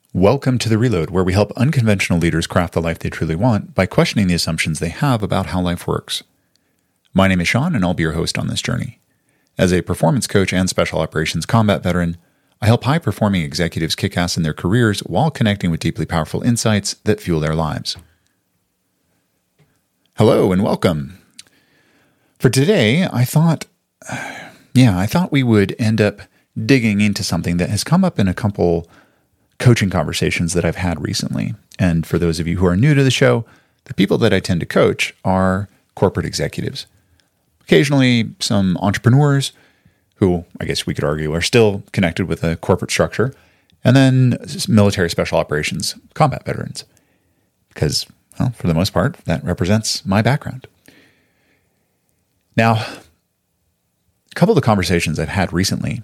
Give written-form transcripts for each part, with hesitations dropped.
Welcome to The Reload, where we help unconventional leaders craft the life they truly want by questioning the assumptions they have about how life works. My name is Sean, and I'll be your host on this journey. As a performance coach and special operations combat veteran, I help high-performing executives kick ass in their careers while connecting with deeply powerful insights that fuel their lives. Hello and welcome. For today, I thought we would end up digging into something that has come up in a couple coaching conversations that I've had recently. And for those of you who are new to the show, the people that I tend to coach are corporate executives. Occasionally some entrepreneurs who, I guess we could argue, are still connected with a corporate structure, and then military special operations combat veterans. Because, well, for the most part, that represents my background. Now, a couple of the conversations I've had recently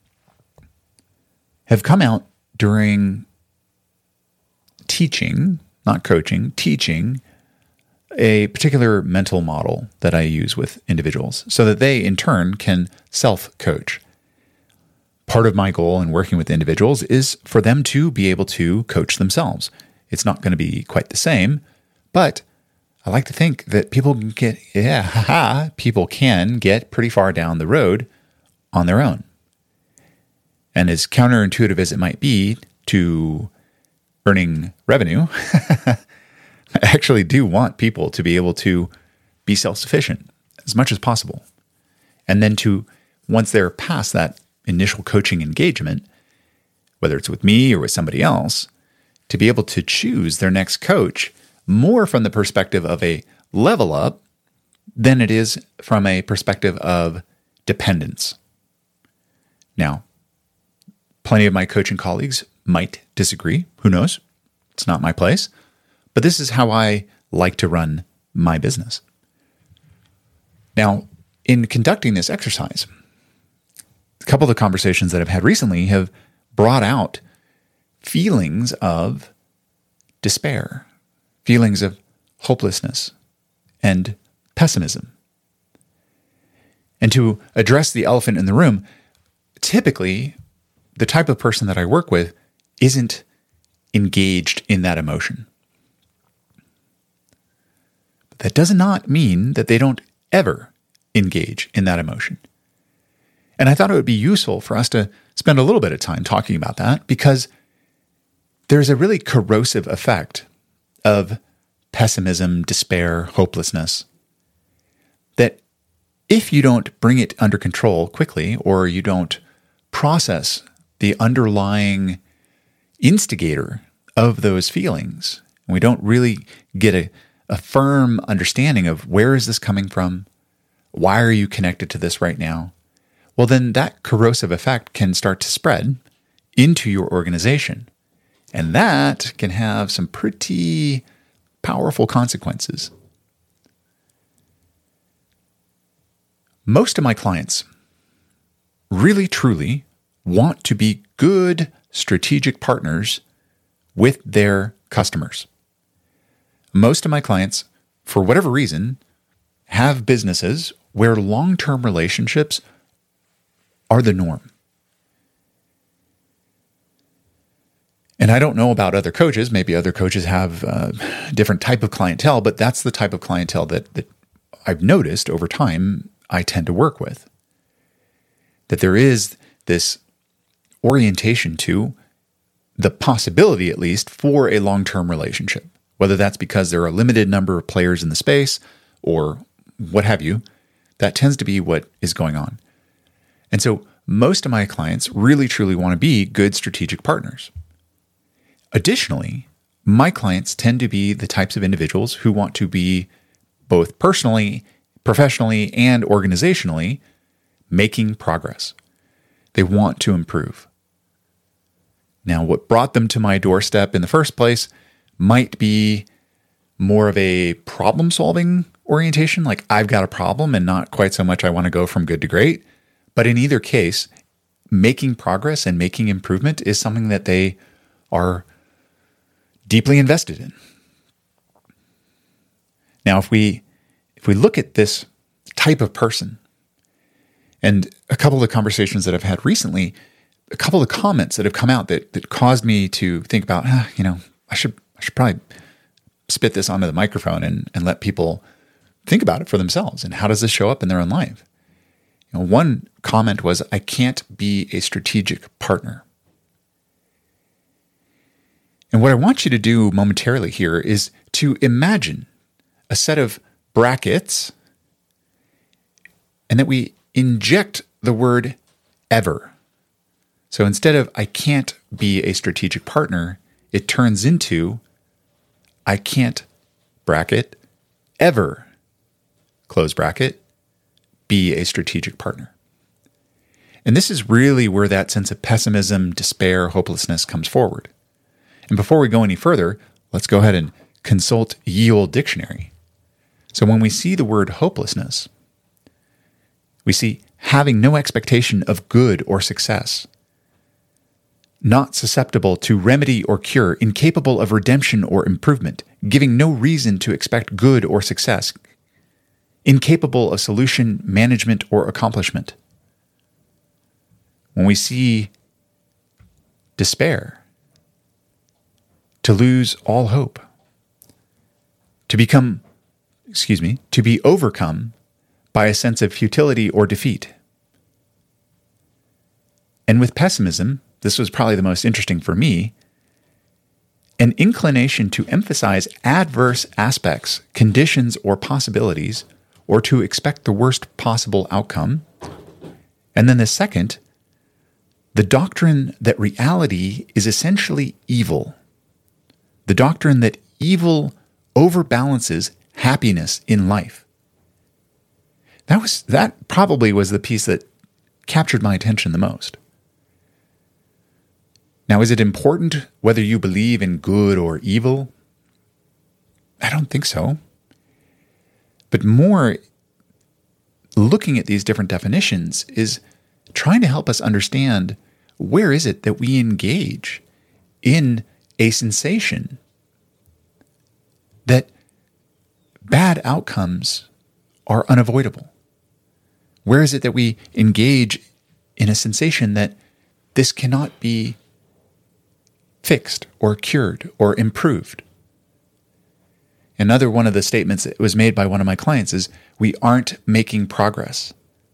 have come out during teaching, not coaching, teaching a particular mental model that I use with individuals so that they, in turn, can self-coach. Part of my goal in working with individuals is for them to be able to coach themselves. It's not going to be quite the same, but I like to think that people can get pretty far down the road on their own. And as counterintuitive as it might be to earning revenue, I actually do want people to be able to be self-sufficient as much as possible. And then once they're past that initial coaching engagement, whether it's with me or with somebody else, to be able to choose their next coach more from the perspective of a level up than it is from a perspective of dependence. Now, plenty of my coaching colleagues might disagree. Who knows? It's not my place. But this is how I like to run my business. Now, in conducting this exercise, a couple of the conversations that I've had recently have brought out feelings of despair, feelings of hopelessness, and pessimism. And to address the elephant in the room, typically, the type of person that I work with isn't engaged in that emotion. But that does not mean that they don't ever engage in that emotion. And I thought it would be useful for us to spend a little bit of time talking about that because there's a really corrosive effect of pessimism, despair, hopelessness that if you don't bring it under control quickly or you don't process the underlying instigator of those feelings, and we don't really get a firm understanding of where is this coming from, why are you connected to this right now, well, then that corrosive effect can start to spread into your organization. And that can have some pretty powerful consequences. Most of my clients really, truly want to be good strategic partners with their customers. Most of my clients, for whatever reason, have businesses where long-term relationships are the norm. And I don't know about other coaches. Maybe other coaches have a different type of clientele, but that's the type of clientele that I've noticed over time I tend to work with. That there is this orientation to the possibility, at least, for a long-term relationship, whether that's because there are a limited number of players in the space or what have you. That tends to be what is going on. And so most of my clients really, truly want to be good strategic partners. Additionally, my clients tend to be the types of individuals who want to be both personally, professionally, and organizationally making progress. They want to improve. Now, what brought them to my doorstep in the first place might be more of a problem-solving orientation, like I've got a problem and not quite so much I want to go from good to great. But in either case, making progress and making improvement is something that they are deeply invested in. Now, if we look at this type of person, and a couple of the conversations that I've had recently a couple of comments that have come out that caused me to think about, I should probably spit this onto the microphone and let people think about it for themselves. And how does this show up in their own life? One comment was, I can't be a strategic partner. And what I want you to do momentarily here is to imagine a set of brackets and that we inject the word ever. So instead of I can't be a strategic partner, it turns into I can't, bracket, ever, close bracket, be a strategic partner. And this is really where that sense of pessimism, despair, hopelessness comes forward. And before we go any further, let's go ahead and consult Ye Olde Dictionary. So when we see the word hopelessness, we see having no expectation of good or success, not susceptible to remedy or cure, incapable of redemption or improvement, giving no reason to expect good or success, incapable of solution, management, or accomplishment. When we see despair, to lose all hope, to be overcome by a sense of futility or defeat. And with pessimism, this was probably the most interesting for me, an inclination to emphasize adverse aspects, conditions, or possibilities, or to expect the worst possible outcome. And then the second, the doctrine that reality is essentially evil. The doctrine that evil overbalances happiness in life. That probably was the piece that captured my attention the most. Now, is it important whether you believe in good or evil? I don't think so. But more, looking at these different definitions is trying to help us understand where is it that we engage in a sensation that bad outcomes are unavoidable? Where is it that we engage in a sensation that this cannot be fixed or cured or improved? Another one of the statements that was made by one of my clients is, we aren't making progress.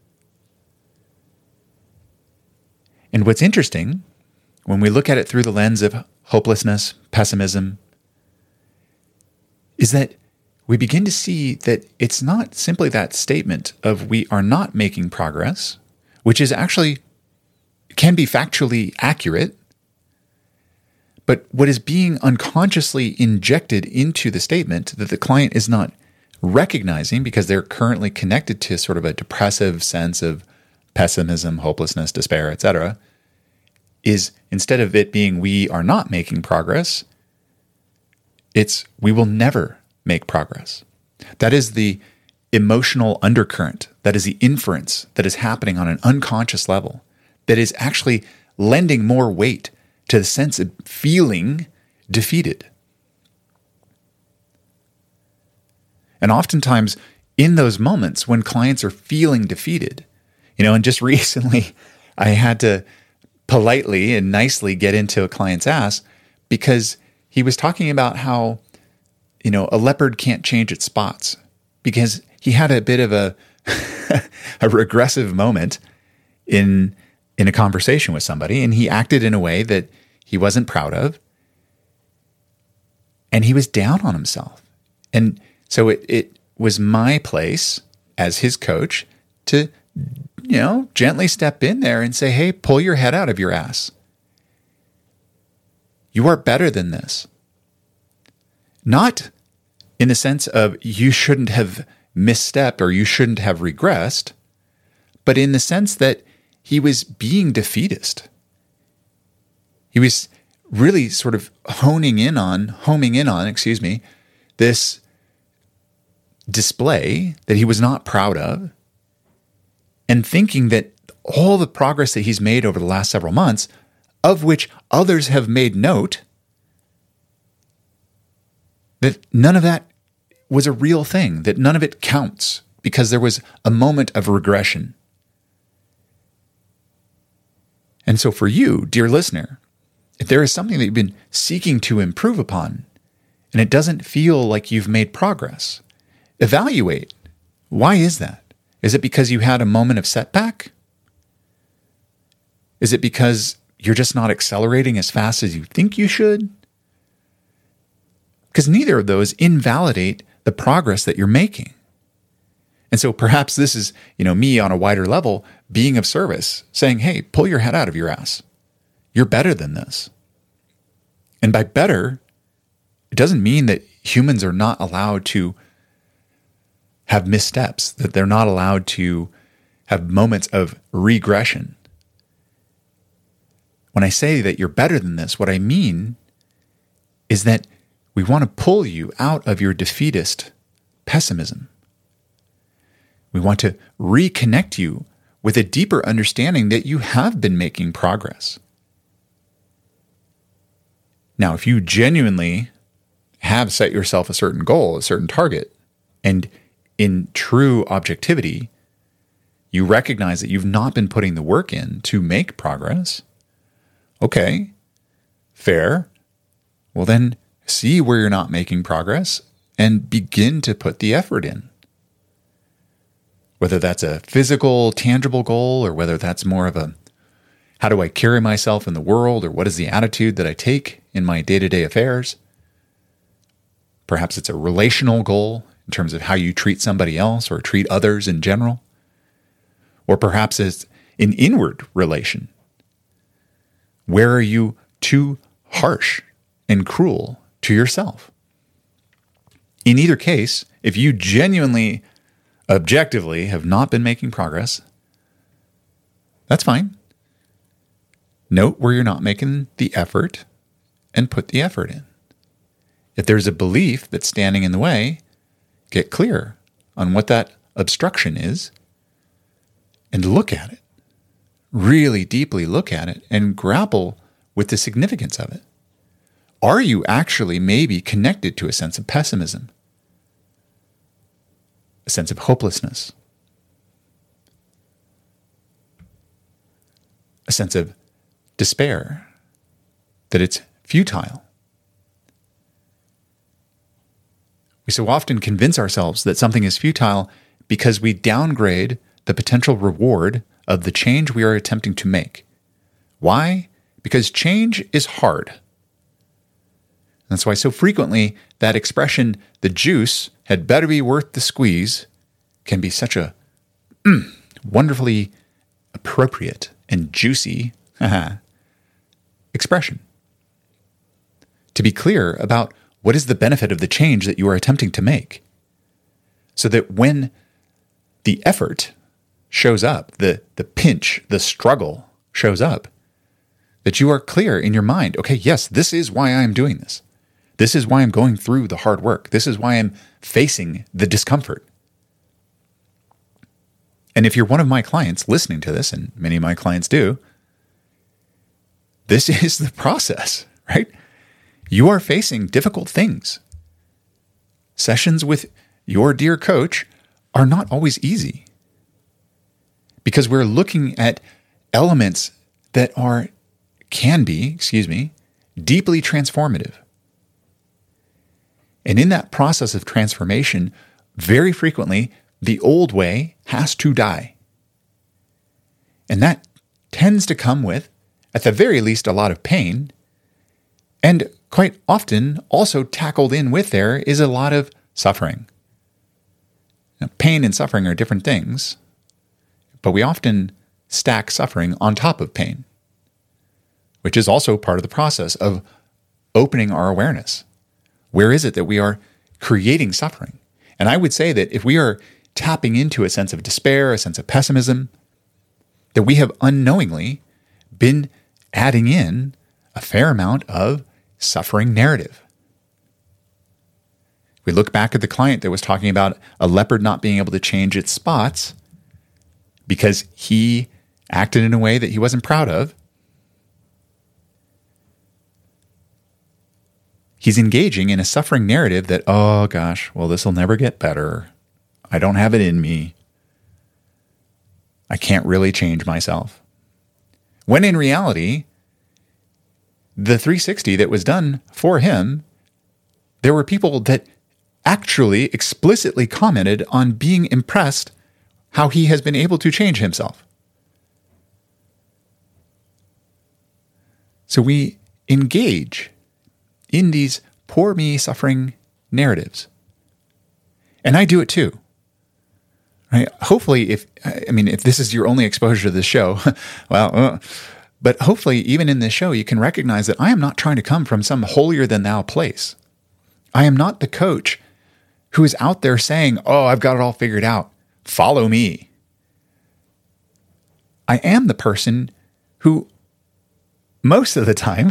And what's interesting, when we look at it through the lens of hopelessness, pessimism, is that we begin to see that it's not simply that statement of we are not making progress, which is actually, can be factually accurate, but what is being unconsciously injected into the statement that the client is not recognizing because they're currently connected to sort of a depressive sense of pessimism, hopelessness, despair, etc., is instead of it being we are not making progress, it's we will never make progress. That is the emotional undercurrent. That is the inference that is happening on an unconscious level that is actually lending more weight to the sense of feeling defeated. And oftentimes in those moments when clients are feeling defeated, and just recently I had to politely and nicely get into a client's ass because he was talking about how, a leopard can't change its spots because he had a bit of a regressive moment in a conversation with somebody, and he acted in a way that he wasn't proud of, and he was down on himself. And so it was my place as his coach to, gently step in there and say, hey, pull your head out of your ass. You are better than this. Not in the sense of you shouldn't have misstepped or you shouldn't have regressed, but in the sense that he was being defeatist. He was really sort of homing in on, this display that he was not proud of, and thinking that all the progress that he's made over the last several months, of which others have made note, that none of that was a real thing, that none of it counts because there was a moment of regression. And so for you, dear listener, if there is something that you've been seeking to improve upon and it doesn't feel like you've made progress, evaluate. Why is that? Is it because you had a moment of setback? Is it because you're just not accelerating as fast as you think you should? Because neither of those invalidate the progress that you're making. And so perhaps this is, me on a wider level being of service, saying, hey, pull your head out of your ass. You're better than this. And by better, it doesn't mean that humans are not allowed to have missteps, that they're not allowed to have moments of regression. When I say that you're better than this, what I mean is that we want to pull you out of your defeatist pessimism. We want to reconnect you with a deeper understanding that you have been making progress. Now, if you genuinely have set yourself a certain goal, a certain target, and in true objectivity, you recognize that you've not been putting the work in to make progress, okay, fair. Well, then see where you're not making progress and begin to put the effort in. Whether that's a physical, tangible goal, or whether that's more of a, how do I carry myself in the world, or what is the attitude that I take in my day-to-day affairs? Perhaps it's a relational goal in terms of how you treat somebody else or treat others in general. Or perhaps it's an inward relation. Where are you too harsh and cruel to yourself? In either case, if you genuinely, objectively have not been making progress, that's fine. Note where you're not making the effort and put the effort in. If there's a belief that's standing in the way, get clear on what that obstruction is and look at it. Really deeply look at it and grapple with the significance of it. Are you actually maybe connected to a sense of pessimism? A sense of hopelessness? A sense of despair? That it's futile? We so often convince ourselves that something is futile because we downgrade the potential reward of the change we are attempting to make. Why? Because change is hard. That's why so frequently that expression, the juice had better be worth the squeeze, can be such a wonderfully appropriate and juicy expression. To be clear about what is the benefit of the change that you are attempting to make, so that when the effort shows up, the pinch, the struggle shows up, that you are clear in your mind, okay, yes, this is why I'm doing this. This is why I'm going through the hard work. This is why I'm facing the discomfort. And if you're one of my clients listening to this, and many of my clients do, this is the process, right? You are facing difficult things. Sessions with your dear coach are not always easy because we're looking at elements that can be deeply transformative. And in that process of transformation, very frequently, the old way has to die. And that tends to come with, at the very least, a lot of pain. And quite often, also tackled in with there is a lot of suffering. Now, pain and suffering are different things, but we often stack suffering on top of pain, which is also part of the process of opening our awareness. Where is it that we are creating suffering? And I would say that if we are tapping into a sense of despair, a sense of pessimism, that we have unknowingly been adding in a fair amount of suffering narrative. We look back at the client that was talking about a leopard not being able to change its spots because he acted in a way that he wasn't proud of. He's engaging in a suffering narrative that, oh gosh, well, this will never get better. I don't have it in me. I can't really change myself. When in reality, the 360 that was done for him, there were people that actually explicitly commented on being impressed how he has been able to change himself. So we engage in these poor me suffering narratives. And I do it too. Right? Hopefully, if this is your only exposure to this show, but hopefully even in this show, you can recognize that I am not trying to come from some holier than thou place. I am not the coach who is out there saying, oh, I've got it all figured out. Follow me. I am the person who most of the time,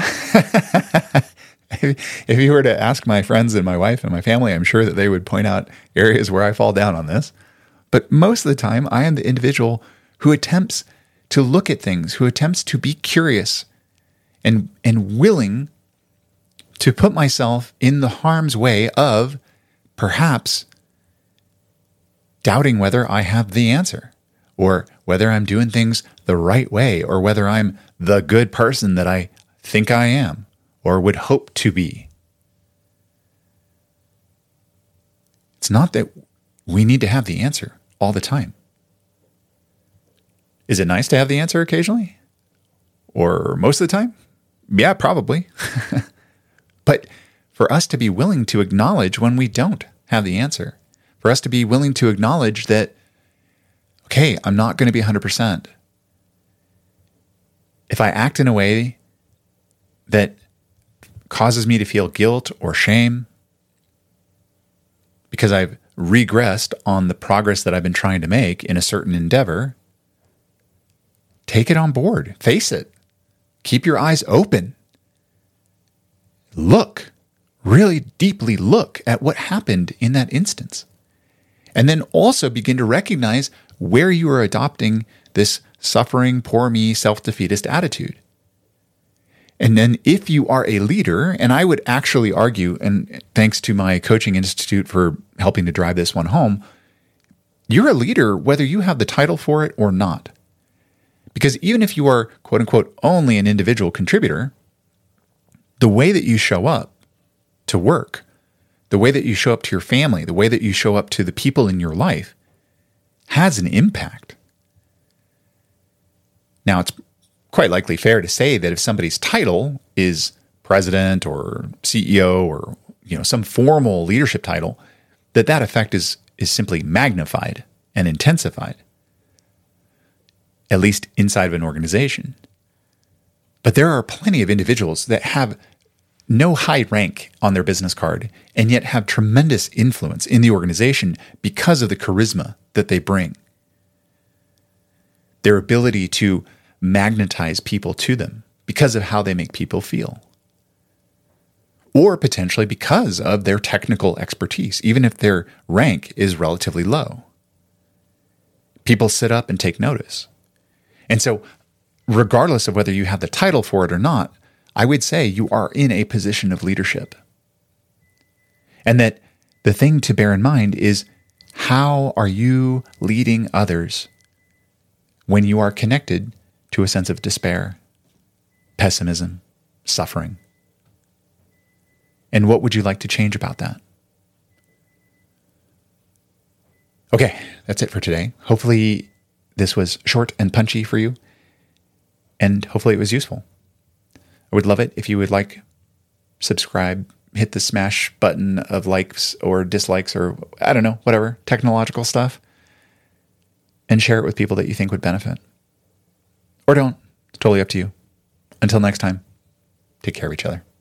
if you were to ask my friends and my wife and my family, I'm sure that they would point out areas where I fall down on this. But most of the time, I am the individual who attempts to look at things, who attempts to be curious and willing to put myself in the harm's way of perhaps doubting whether I have the answer, or whether I'm doing things the right way, or whether I'm the good person that I think I am or would hope to be. It's not that we need to have the answer all the time. Is it nice to have the answer occasionally? Or most of the time? Yeah, probably. But for us to be willing to acknowledge when we don't have the answer, for us to be willing to acknowledge that, okay, I'm not going to be 100%. If I act in a way that causes me to feel guilt or shame because I've regressed on the progress that I've been trying to make in a certain endeavor, take it on board. Face it. Keep your eyes open. Look, really deeply look at what happened in that instance. And then also begin to recognize where you are adopting this suffering, poor me, self-defeatist attitude. And then if you are a leader, and I would actually argue, and thanks to my coaching institute for helping to drive this one home, you're a leader whether you have the title for it or not. Because even if you are, quote unquote, only an individual contributor, the way that you show up to work, the way that you show up to your family, the way that you show up to the people in your life has an impact. Now, it's quite likely fair to say that if somebody's title is president or CEO or some formal leadership title, that effect is simply magnified and intensified, at least inside of an organization. But there are plenty of individuals that have no high rank on their business card and yet have tremendous influence in the organization because of the charisma that they bring. Their ability to magnetize people to them because of how they make people feel. Or potentially because of their technical expertise, even if their rank is relatively low. People sit up and take notice. And so, regardless of whether you have the title for it or not, I would say you are in a position of leadership. And that the thing to bear in mind is, how are you leading others when you are connected to a sense of despair, pessimism, suffering? And what would you like to change about that? Okay, that's it for today. Hopefully this was short and punchy for you, and hopefully it was useful. I would love it if you would subscribe, hit the smash button of likes or dislikes or I don't know, whatever, technological stuff, and share it with people that you think would benefit. Or don't. It's totally up to you. Until next time, take care of each other.